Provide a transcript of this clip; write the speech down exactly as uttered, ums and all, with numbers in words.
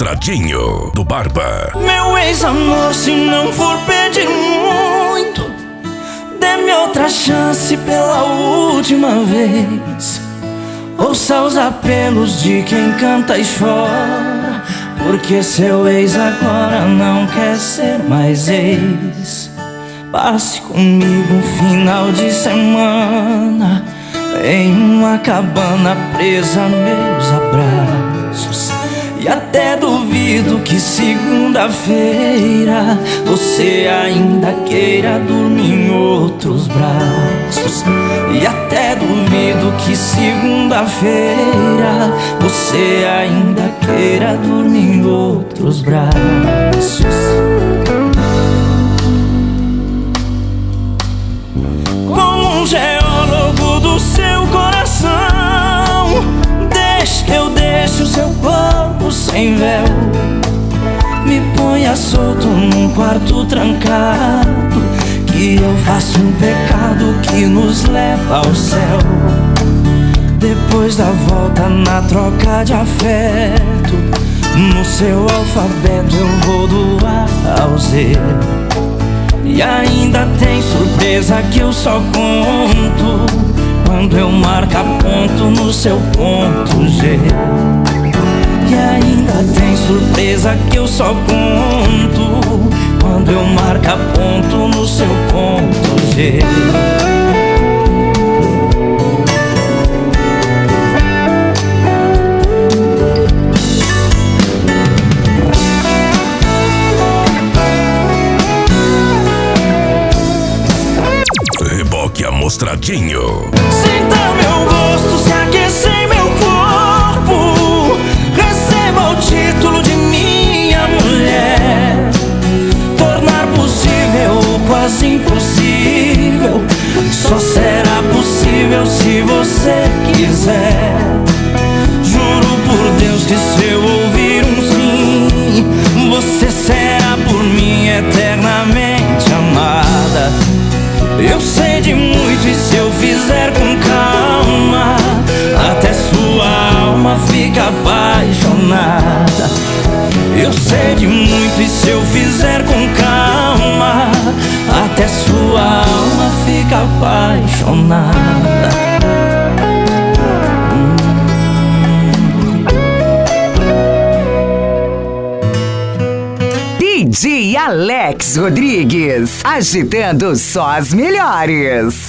Mostradinho do Barba. Meu ex-amor, se não for pedir muito, dê-me outra chance pela última vez. Ouça os apelos de quem canta e chora, porque seu ex agora não quer ser mais ex. Passe comigo um final de semana em uma cabana presa a meus abraços. E até duvido que segunda-feira você ainda queira dormir em outros braços. E até duvido que segunda-feira você ainda queira dormir em outros braços. Como um geólogo do seu coração, deixe que eu deixe o seu corpo sem véu. Me ponha solto num quarto trancado, que eu faço um pecado que nos leva ao céu. Depois da volta na troca de afeto, no seu alfabeto eu vou do A ao Z. E ainda tem surpresa que eu só conto quando eu marcar ponto no seu ponto G. E ainda tem surpresa que eu só conto quando eu marcar ponto no seu ponto G. Reboque Amostradinho. Sinta meu gosto, se aquecer em meu corpo, receba o título de minha mulher. Tornar possível o quase impossível só será possível se você quiser. Juro por Deus que se eu ouvir um sim, você será por mim eternamente amada. Eu sei de muito e se eu fizer com calma, até sua alma fica apaixonada. Eu sei de muito e se eu fizer com calma, até sua alma fica apaixonada. D J Alex Rodrigues, agitando só as melhores.